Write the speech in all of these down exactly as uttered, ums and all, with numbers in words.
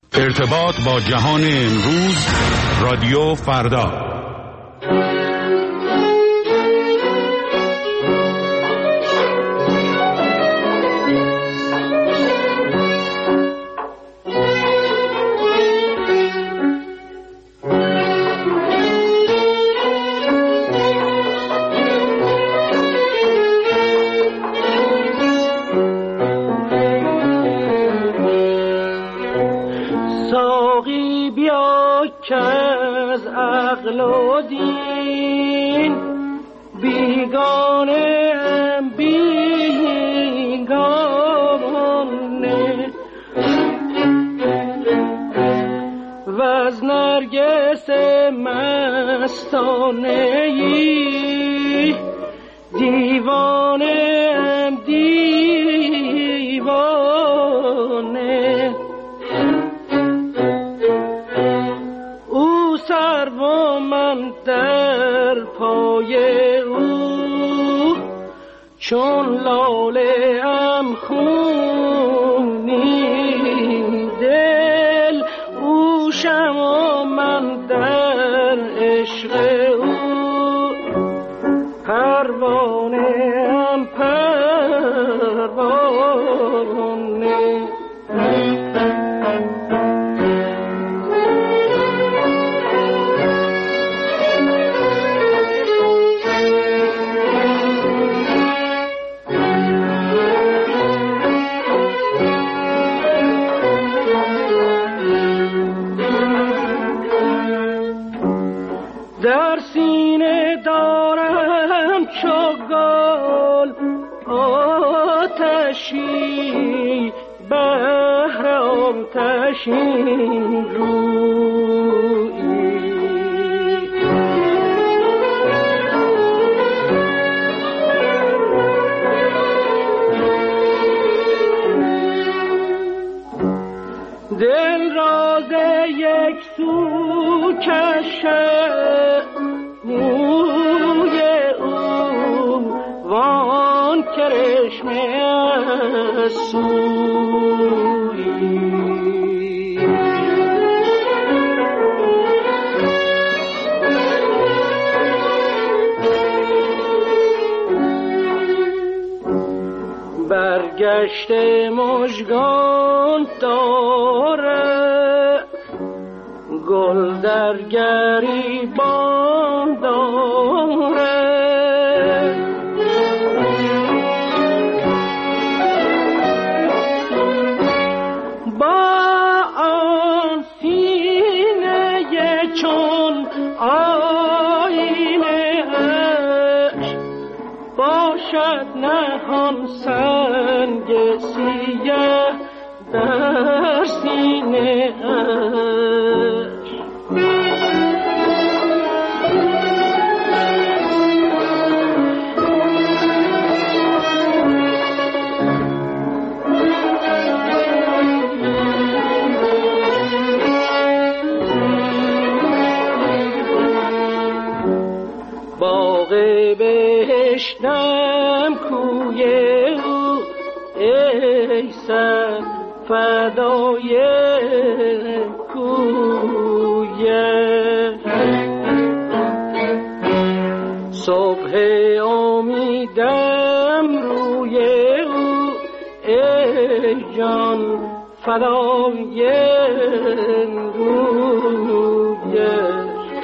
ارتباط با جهان امروز، رادیو فردا. چون لاله ام خونین دل او شما من در عشق او پروانه ام پروانه در سینه دارم چو گل آتشی بهر آتشین رویی دل راز یک سو کشه موی او وان کرشمه سوی برگشت مژگان داره گل در گریبان داره با آن سینه چون آینه اش باشد نهان سنگ سیه در سینه اش باغ بهشتم کوی او ای سر فدای کویه صبح امیدم روی او ای جان فدای رویه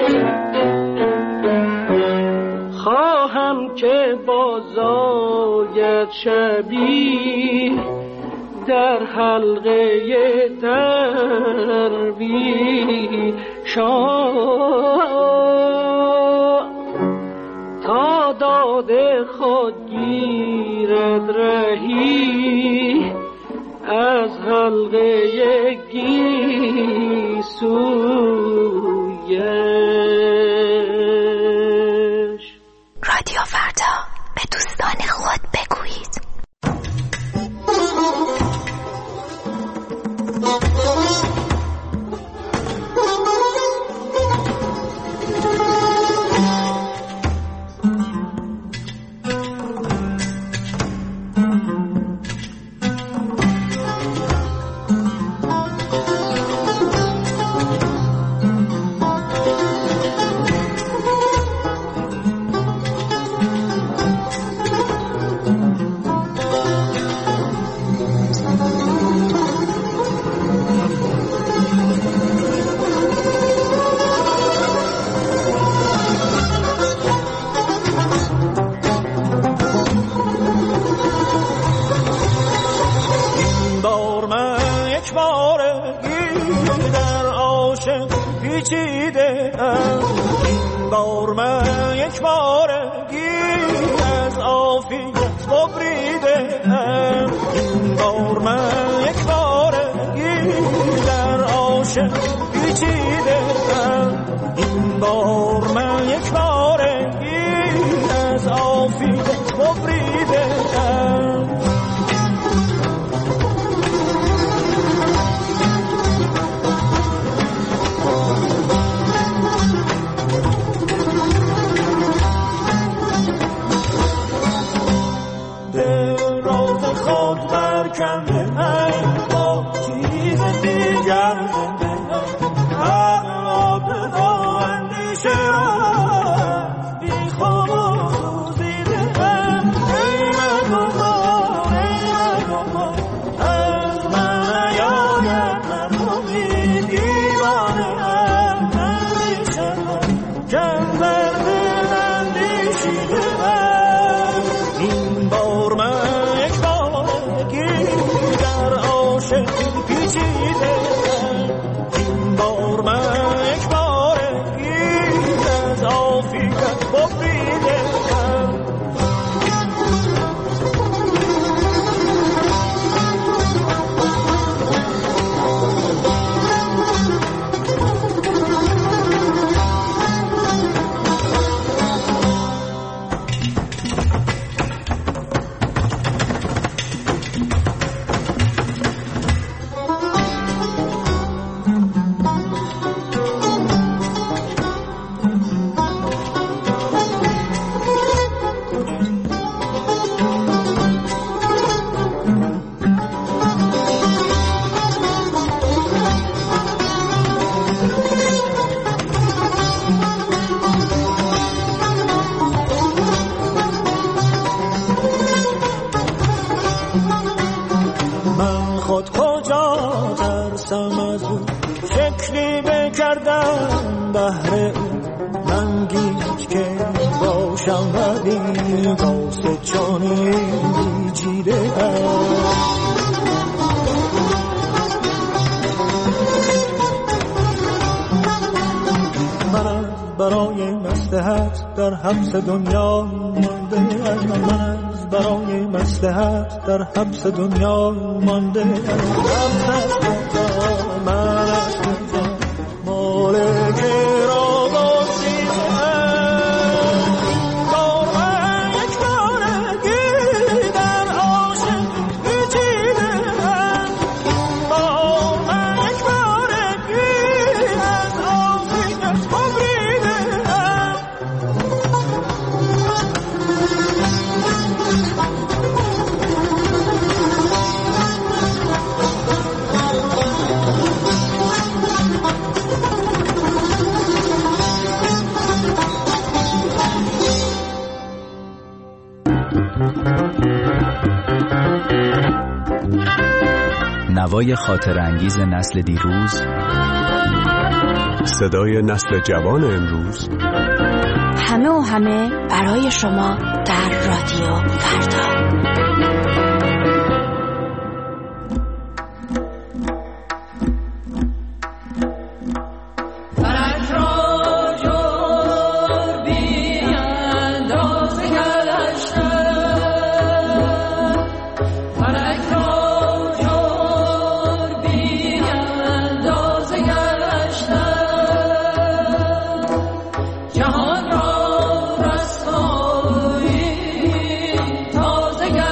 خواهم که بازاید شبی در حلقه درویشان تا داد خود گیرد رهی از حلقه گیسویش. رادیو فردا، به دوستان خود بگویید. یک بارگی در عاشق پیچیده ام. این بار من یک بارگی از عافیت ببریده ام. این بار من یک بارگی در عاشق پیچیده ام. این بار من یک بارگی از عافیت ببریده ام. برکنده ام با چیز دیگر زنده اغلاب با اندیشه را بی خواب و سوزیده ام. ای مردمان ای مردمان از من یاید مردمی دیوانه ام. اندیشه کم در دل اندیشیده ام. این بار من در عاشق پیچیده این بار من یک بارگی از عافیت ببریده بهره من گیج که باشم ولی واسه جانی بیچیده من از برای مصلحت در حبس دنیا مانده من از برای مصلحت در حبس دنیا مانده من از مالک را بازیده بار من یک بارگی در عاشق پیچیده بار من یک بارگی از عافیت ببریده نوای خاطر انگیز نسل دیروز، صدای نسل جوان امروز، همه و همه برای شما در رادیو فردا. جهان را رسوایی تازه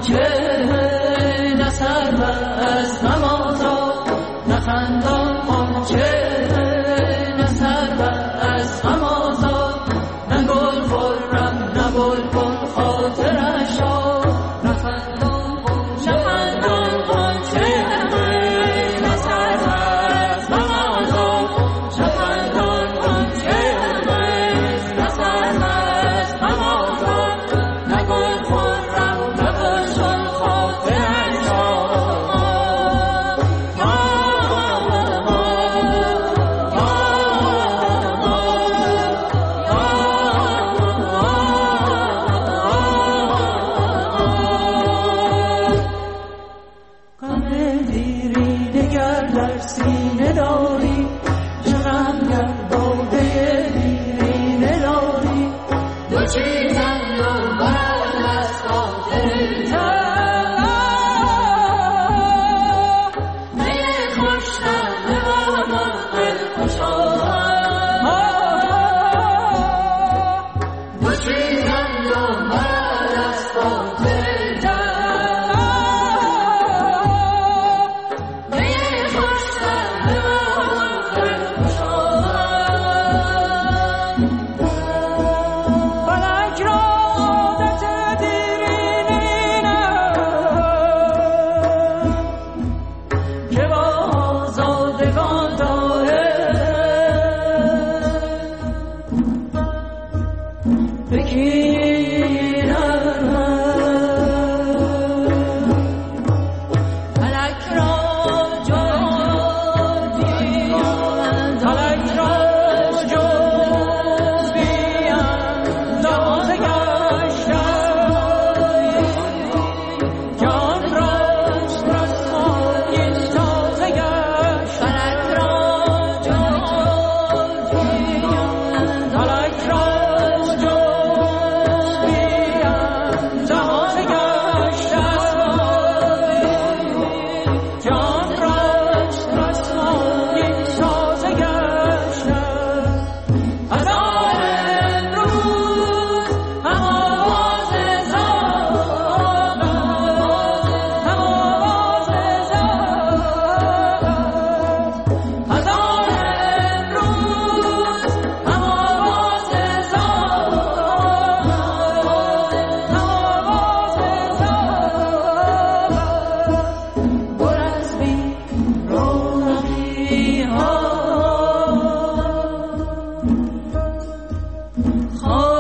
Oh